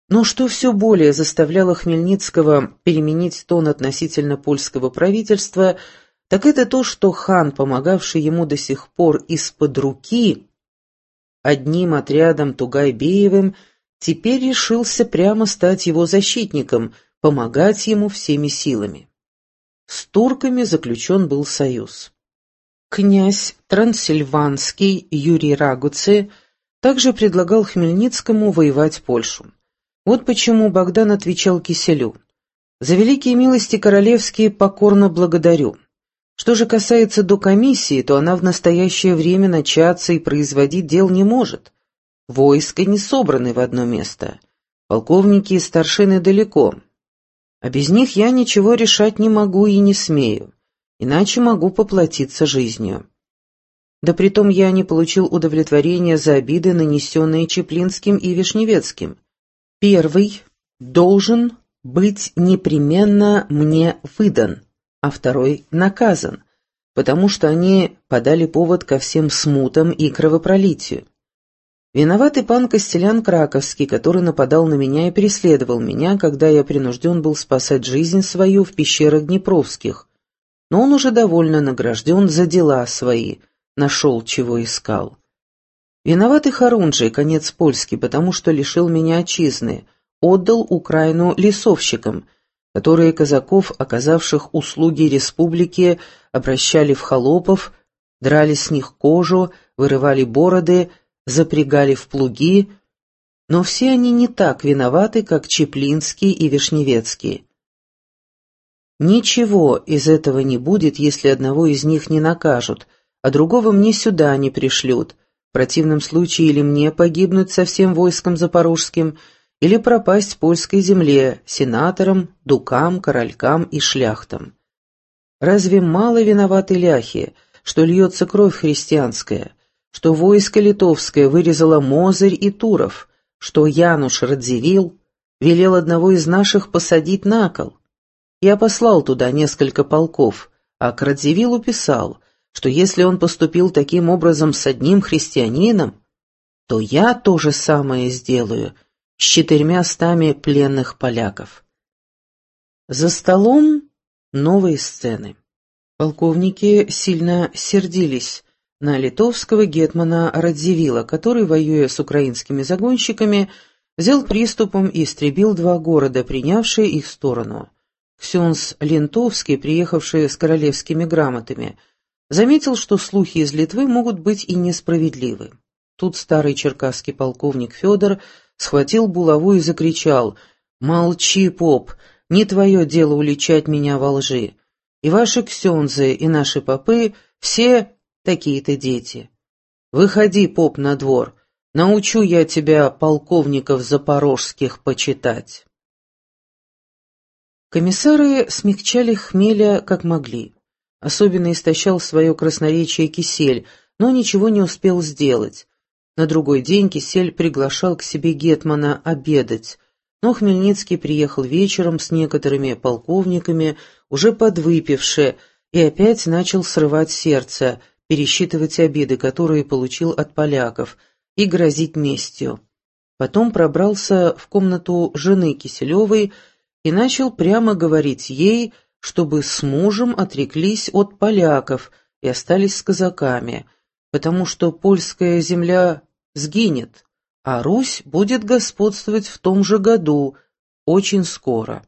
Но что все более заставляло Хмельницкого переменить тон относительно польского правительства, так это то, что хан, помогавший ему до сих пор из-под руки, одним отрядом Тугайбеевым, теперь решился прямо стать его защитником, помогать ему всеми силами. С турками заключен был союз. Князь Трансильванский Юрий Рагуци также предлагал Хмельницкому воевать Польшу. Вот почему Богдан отвечал Киселю: «За великие милости королевские покорно благодарю. Что же касается до комиссии, то она в настоящее время начаться и производить дел не может. Войска не собраны в одно место, полковники и старшины далеко. А без них я ничего решать не могу и не смею, иначе могу поплатиться жизнью. Да притом я не получил удовлетворения за обиды, нанесенные Чеплинским и Вишневецким. Первый должен быть непременно мне выдан, а второй наказан, потому что они подали повод ко всем смутам и кровопролитию. Виноват и пан Костелян Краковский, который нападал на меня и преследовал меня, когда я принужден был спасать жизнь свою в пещерах Днепровских, но он уже довольно награжден за дела свои, нашел, чего искал. Виноват и Хорунжий, конец польский, потому что лишил меня отчизны, отдал Украину лесовщикам, которые казаков, оказавших услуги республике, обращали в холопов, драли с них кожу, вырывали бороды, запрягали в плуги, но все они не так виноваты, как Чеплинский и Вишневецкий. Ничего из этого не будет, если одного из них не накажут, а другого мне сюда не пришлют. В противном случае или мне погибнуть со всем войском запорожским, или пропасть в польской земле, сенаторам, дукам, королькам и шляхтам. Разве мало виноваты ляхи, что льется кровь христианская, что войско литовское вырезало Мозырь и Туров, что Януш Радзивилл велел одного из наших посадить на кол? Я послал туда несколько полков, а к Радзивиллу писал, что если он поступил таким образом с одним христианином, то я то же самое сделаю с 400 пленных поляков. За столом новые сцены. Полковники сильно сердились на литовского гетмана Радзивилла, который, воюя с украинскими загонщиками, взял приступом и истребил 2 города, принявшие их сторону. Ксенс Лентовский, приехавший с королевскими грамотами, заметил, что слухи из Литвы могут быть и несправедливы. Тут старый черкасский полковник Федор схватил булаву и закричал: «Молчи, поп, не твое дело уличать меня во лжи. И ваши ксензы, и наши попы все такие-то дети. Выходи, поп, на двор, научу я тебя полковников запорожских почитать». Комиссары смягчали Хмеля как могли. Особенно истощал свое красноречие Кисель, но ничего не успел сделать. На другой день Кисель приглашал к себе гетмана обедать, но Хмельницкий приехал вечером с некоторыми полковниками, уже подвыпившие, и опять начал срывать сердце, пересчитывать обиды, которые получил от поляков, и грозить местью. Потом пробрался в комнату жены Киселевой и начал прямо говорить ей, чтобы с мужем отреклись от поляков и остались с казаками, потому что польская земля сгинет, а Русь будет господствовать в том же году, очень скоро.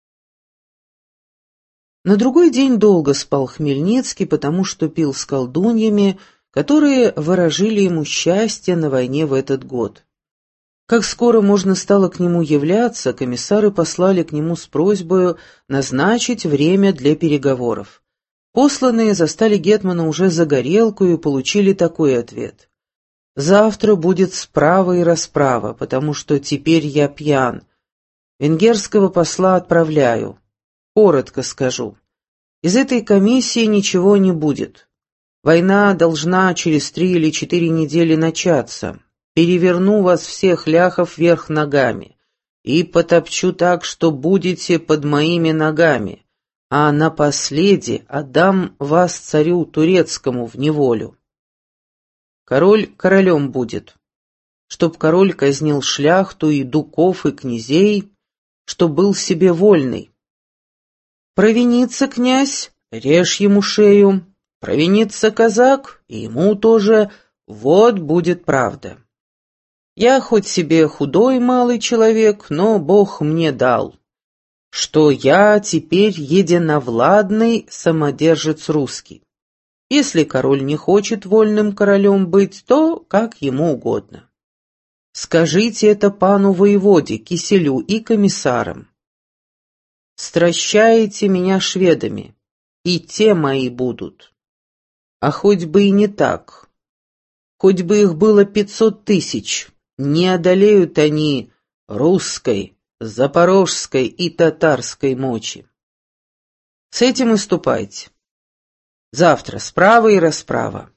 На другой день долго спал Хмельницкий, потому что пил с колдуньями, которые выражили ему счастье на войне в этот год. Как скоро можно стало к нему являться, комиссары послали к нему с просьбой назначить время для переговоров. Посланные застали гетмана уже за горелку и получили такой ответ: «Завтра будет справа и расправа, потому что теперь я пьян. Венгерского посла отправляю. Коротко скажу. Из этой комиссии ничего не будет. Война должна через 3 или 4 недели начаться. Переверну вас всех ляхов вверх ногами и потопчу так, что будете под моими ногами, а напоследие отдам вас царю турецкому в неволю. Король королем будет. чтоб король казнил шляхту и дуков, и князей, чтоб был себе вольный. Провинится князь, режь ему шею, провинится казак, и ему тоже, вот будет правда. Я хоть себе худой малый человек, но Бог мне дал, что я теперь единовладный самодержец русский. Если король не хочет вольным королем быть, то как ему угодно. Скажите это пану воеводе, киселю и комиссарам. Стращаете меня шведами, и те мои будут. А хоть бы и не так, хоть бы их было 500 000, не одолеют они русской, запорожской и татарской мочи. С этим и ступайте. Завтра справа и расправа.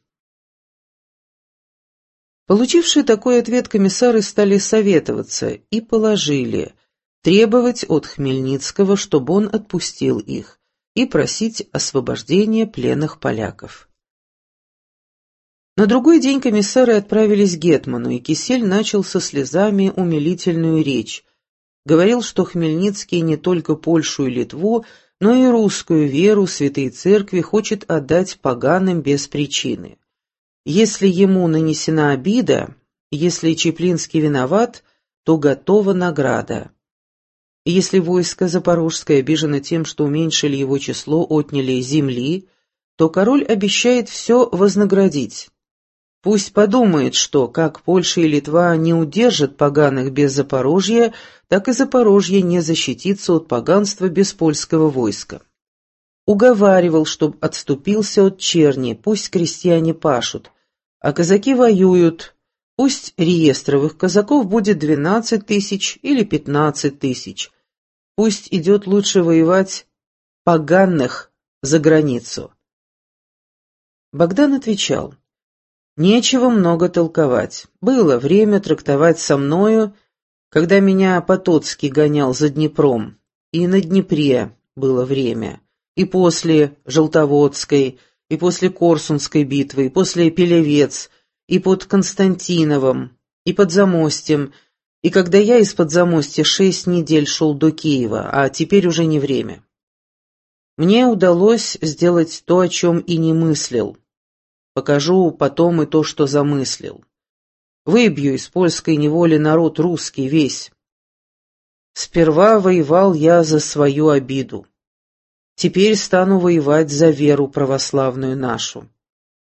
Получившие такой ответ, комиссары стали советоваться и положили требовать от Хмельницкого, чтобы он отпустил их, и просить освобождения пленных поляков. На другой день комиссары отправились к гетману, и Кисель начал со слезами умилительную речь. Говорил, что Хмельницкий не только Польшу и Литву, но и русскую веру святой церкви хочет отдать поганым без причины. Если ему нанесена обида, если Чеплинский виноват, то готова награда. И если войско запорожское обижено тем, что уменьшили его число, отняли земли, то король обещает все вознаградить. Пусть подумает, что, как Польша и Литва не удержат поганых без Запорожья, так и Запорожье не защитится от поганства без польского войска. Уговаривал, чтоб отступился от черни, пусть крестьяне пашут, а казаки воюют, пусть реестровых казаков будет 12 000 или 15 000, пусть идет лучше воевать поганых за границу. Богдан отвечал: «Нечего много толковать. Было время трактовать со мною, когда меня Потоцкий гонял за Днепром, и на Днепре было время, и после Желтоводской, и после Корсунской битвы, и после Пелевец, и под Константиновым, и под Замостьем, и когда я из-под Замостья 6 недель шел до Киева, а теперь уже не время. Мне удалось сделать то, о чем и не мыслил. Покажу потом и то, что замыслил. Выбью из польской неволи народ русский весь. Сперва воевал я за свою обиду. Теперь стану воевать за веру православную нашу.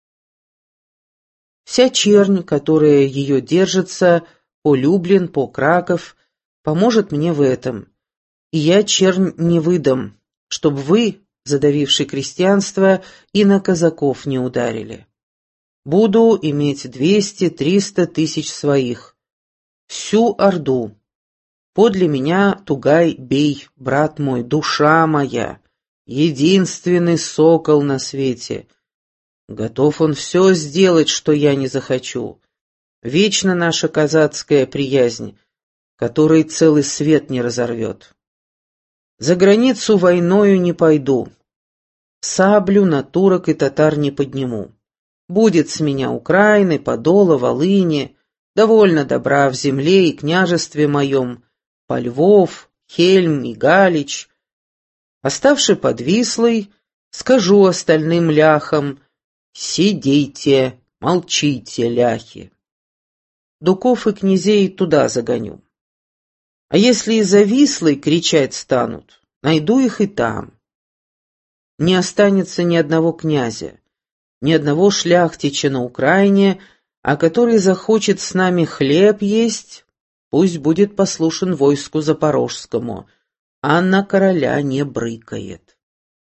Вся чернь, которая ее держится, по Люблин, по Краков, поможет мне в этом. И я чернь не выдам, чтоб вы, задавившие крестьянство, и на казаков не ударили. Буду иметь 200-300 000 своих. Всю орду. Подле меня Тугай-бей, брат мой, душа моя, единственный сокол на свете. Готов он все сделать, что я не захочу. Вечно наша казацкая приязнь, которой целый свет не разорвет. За границу войною не пойду. Саблю на турок и татар не подниму. Будет с меня Украины, Подола, Волыни, довольно добра в земле и княжестве моем, по Львов, Хельм и Галич. Оставши под Вислой, скажу остальным ляхам: сидите, молчите, ляхи. Дуков и князей туда загоню. А если из-за Вислы кричать станут, найду их и там. Не останется ни одного князя, ни одного шляхтича на Украине, а который захочет с нами хлеб есть, пусть будет послушен войску запорожскому, а на короля не брыкает».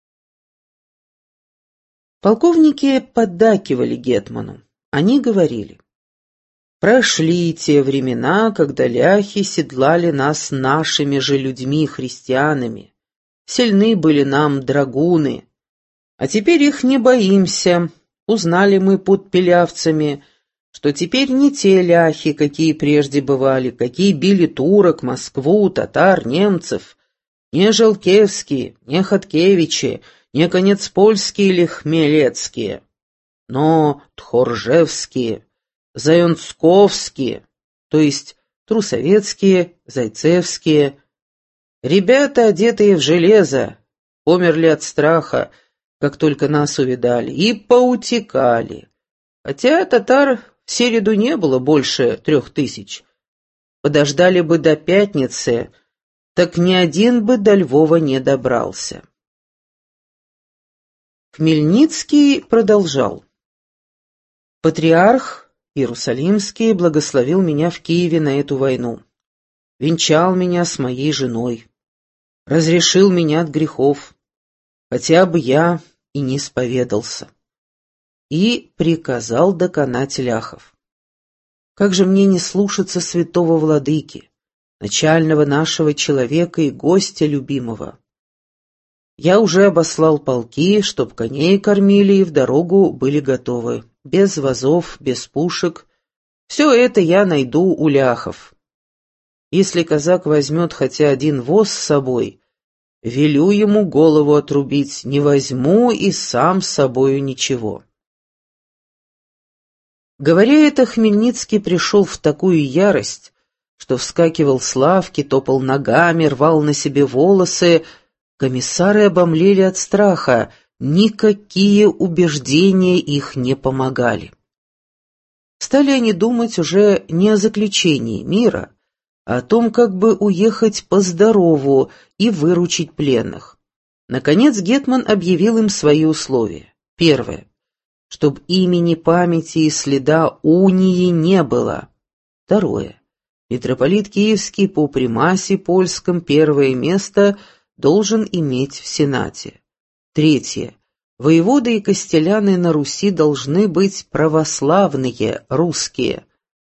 Полковники поддакивали гетману. Они говорили: «Прошли те времена, когда ляхи седлали нас нашими же людьми, христианами. Сильны были нам драгуны, а теперь их не боимся. Узнали мы под пилявцами, что теперь не те ляхи, какие прежде бывали, какие били турок, Москву, татар, немцев, не Желкевские, не Хаткевичи, не Конецпольские или Хмелецкие, но Тхоржевские, Заянцковские, то есть трусовецкие, зайцевские. Ребята, одетые в железо, померли от страха, как только нас увидали, и поутекали. Хотя татар в середу не было больше 3000. Подождали бы до пятницы, так ни один бы до Львова не добрался. Хмельницкий продолжал. Патриарх Иерусалимский благословил меня в Киеве на эту войну, венчал меня с моей женой, разрешил меня от грехов, хотя бы я и не исповедался, и приказал доконать ляхов. Как же мне не слушаться святого владыки, начального нашего человека и гостя любимого? Я уже обослал полки, чтоб коней кормили и в дорогу были готовы, без вазов, без пушек. Все это я найду у ляхов. Если казак возьмет хотя один воз с собой, велю ему голову отрубить, не возьму и сам с собою ничего. Говоря это, Хмельницкий пришел в такую ярость, что вскакивал с лавки, топал ногами, рвал на себе волосы. Комиссары обомлели от страха, никакие убеждения их не помогали. Стали они думать уже не о заключении мира, а о том, как бы уехать по-здорову и выручить пленных. Наконец гетман объявил им свои условия. Первое. Чтоб имени, памяти и следа унии не было. Второе. Митрополит Киевский по примасе польском первое место должен иметь в Сенате. Третье. Воеводы и костеляны на Руси должны быть православные, русские.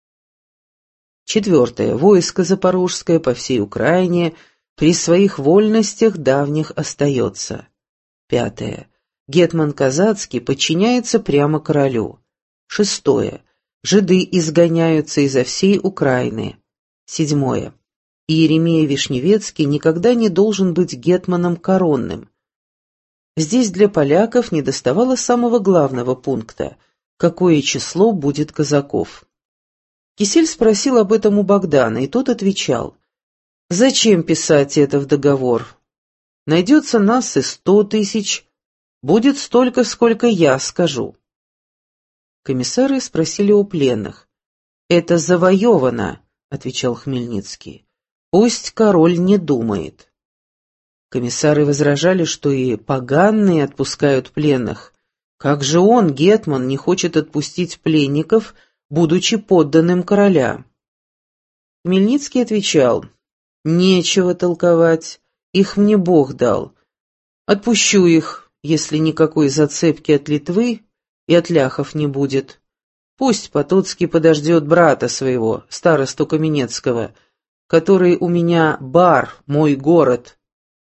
Четвертое. Войско запорожское по всей Украине при своих вольностях давних остается. Пятое. Гетман казацкий подчиняется прямо королю. Шестое. Жиды изгоняются изо всей Украины. Седьмое. Иеремия Вишневецкий никогда не должен быть гетманом коронным. Здесь для поляков недоставало самого главного пункта – какое число будет казаков. Кисель спросил об этом у Богдана, и тот отвечал: «Зачем писать это в договор? Найдется нас и 100 000, будет столько, сколько я скажу». Комиссары спросили у пленных. «Это завоевано», — отвечал Хмельницкий. «Пусть король не думает». Комиссары возражали, что и поганные отпускают пленных. Как же он, гетман, не хочет отпустить пленников, будучи подданным короля? Хмельницкий отвечал: «Нечего толковать, их мне Бог дал. Отпущу их, если никакой зацепки от Литвы и от ляхов не будет. Пусть Потоцкий подождет брата своего, старосту Каменецкого, который у меня бар, мой город.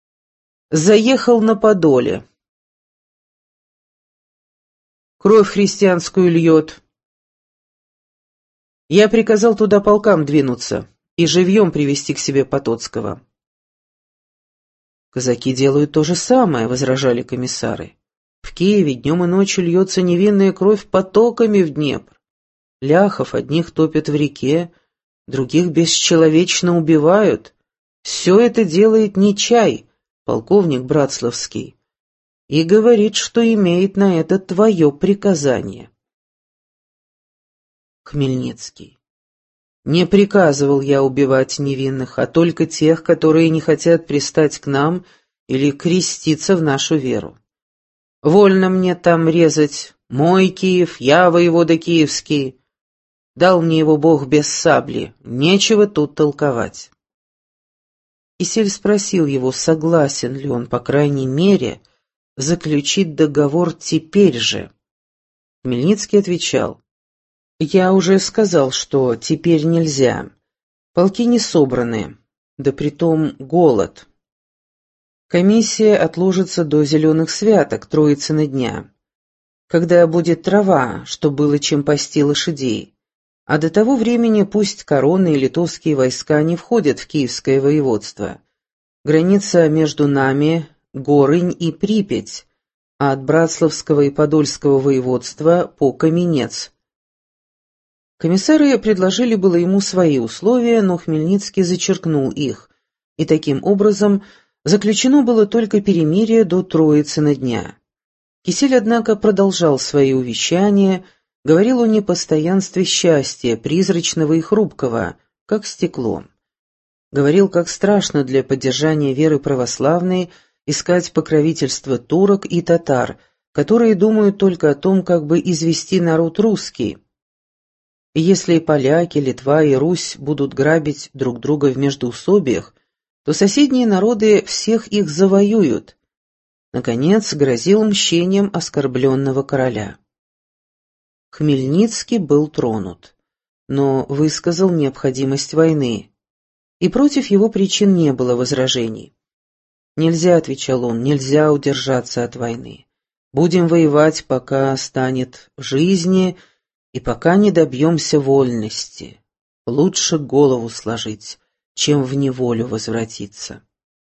Заехал на Подоле. Кровь христианскую льет. Я приказал туда полкам двинуться и живьем привести к себе Потоцкого». «Казаки делают то же самое», — возражали комиссары. «В Киеве днем и ночью льется невинная кровь потоками в Днепр. Ляхов одних топят в реке, других бесчеловечно убивают. Все это делает Нечай, полковник Братславский, и говорит, что имеет на это твое приказание». Хмельницкий: «Не приказывал я убивать невинных, а только тех, которые не хотят пристать к нам или креститься в нашу веру. Вольно мне там резать, мой Киев, я воевода киевский. Дал мне его Бог без сабли, нечего тут толковать». Кисель спросил его, согласен ли он, по крайней мере, заключить договор теперь же. Хмельницкий отвечал: «Я уже сказал, что теперь нельзя. Полки не собраны, да притом голод. Комиссия отложится до зеленых святок, Троицына дня, когда будет трава, что было чем пасти лошадей. А до того времени пусть короны и литовские войска не входят в Киевское воеводство. Граница между нами — Горынь и Припять, а от Братславского и Подольского воеводства по Каменец. Комиссары предложили было ему свои условия, но Хмельницкий зачеркнул их, и таким образом заключено было только перемирие до Троицына дня. Кисель, однако, продолжал свои увещания, говорил о непостоянстве счастья, призрачного и хрупкого, как стекло. Говорил, как страшно для поддержания веры православной искать покровительство турок и татар, которые думают только о том, как бы извести народ русский. И если и поляки, Литва и Русь будут грабить друг друга в междоусобиях, то соседние народы всех их завоюют. Наконец, грозил мщением оскорбленного короля. Хмельницкий был тронут, но высказал необходимость войны, и против его причин не было возражений. «Нельзя», — отвечал он, — «нельзя удержаться от войны. Будем воевать, пока станет жизни и пока не добьемся вольности. Лучше голову сложить, чем в неволю возвратиться».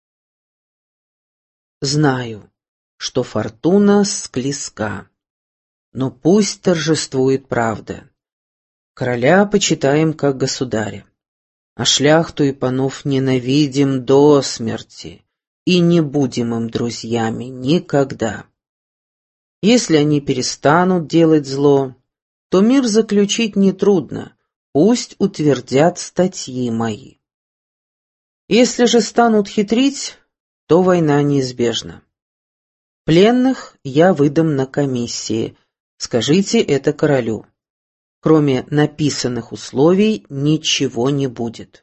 Знаю, что фортуна склизка, но пусть торжествует правда. Короля почитаем как государя, а шляхту и панов ненавидим до смерти и не будем им друзьями никогда. Если они перестанут делать зло, то мир заключить нетрудно, пусть утвердят статьи мои. Если же станут хитрить, то война неизбежна. Пленных я выдам на комиссии, скажите это королю. Кроме написанных условий ничего не будет.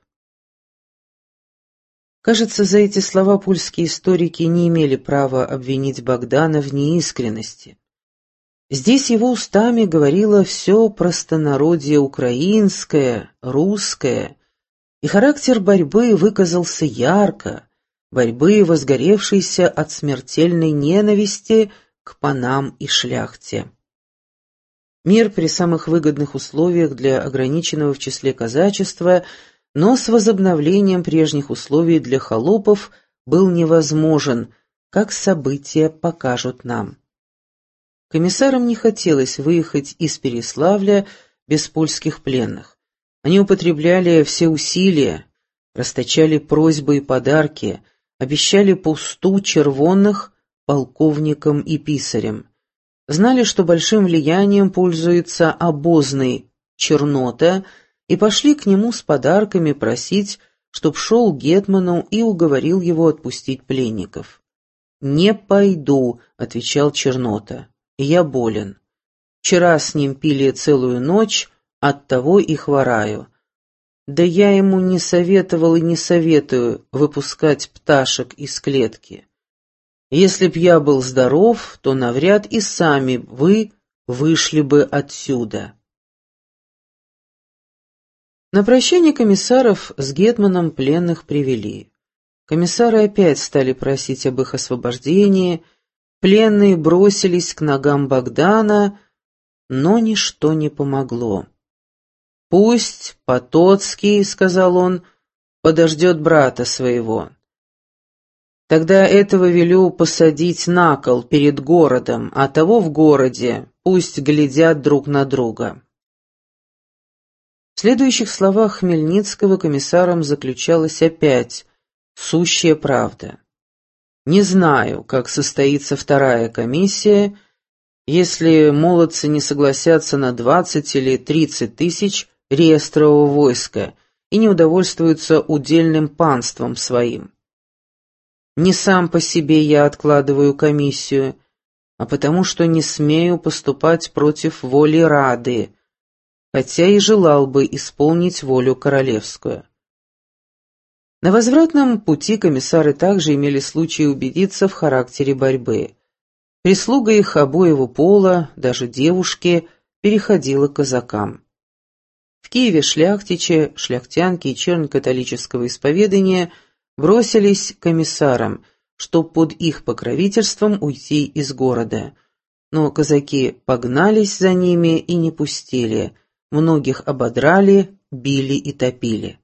Кажется, за эти слова польские историки не имели права обвинить Богдана в неискренности. Здесь его устами говорило все простонародье украинское, русское, и характер борьбы выказался ярко, борьбы, возгоревшейся от смертельной ненависти к панам и шляхте. Мир при самых выгодных условиях для ограниченного в числе казачества, но с возобновлением прежних условий для холопов был невозможен, как события покажут нам. Комиссарам не хотелось выехать из Переславля без польских пленных. Они употребляли все усилия, расточали просьбы и подарки, обещали по 100 червонных полковникам и писарям. Знали, что большим влиянием пользуется обозный Чернота, и пошли к нему с подарками просить, чтоб шел к гетману и уговорил его отпустить пленников. «Не пойду», — отвечал Чернота, — «я болен. Вчера с ним пили целую ночь, оттого и хвораю. Да я ему не советовал и не советую выпускать пташек из клетки. Если б я был здоров, то навряд и сами вы вышли бы отсюда». На прощание комиссаров с гетманом пленных привели. Комиссары опять стали просить об их освобождении, пленные бросились к ногам Богдана, но ничто не помогло. «Пусть Потоцкий, — сказал он, — подождет брата своего. Тогда этого велю посадить на кол перед городом, а того в городе, пусть глядят друг на друга». В следующих словах Хмельницкого комиссарам заключалась опять сущая правда. «Не знаю, как состоится вторая комиссия, если молодцы не согласятся на 20 или 30 тысяч реестрового войска и не удовольствуются удельным панством своим. Не сам по себе я откладываю комиссию, а потому что не смею поступать против воли Рады, хотя и желал бы исполнить волю королевскую». На возвратном пути комиссары также имели случай убедиться в характере борьбы. Прислуга их обоего пола, даже девушки, переходила к казакам. В Киеве шляхтичи, шляхтянки и чернь католического исповедания бросились к комиссарам, чтоб под их покровительством уйти из города. Но казаки погнались за ними и не пустили, многих ободрали, били и топили.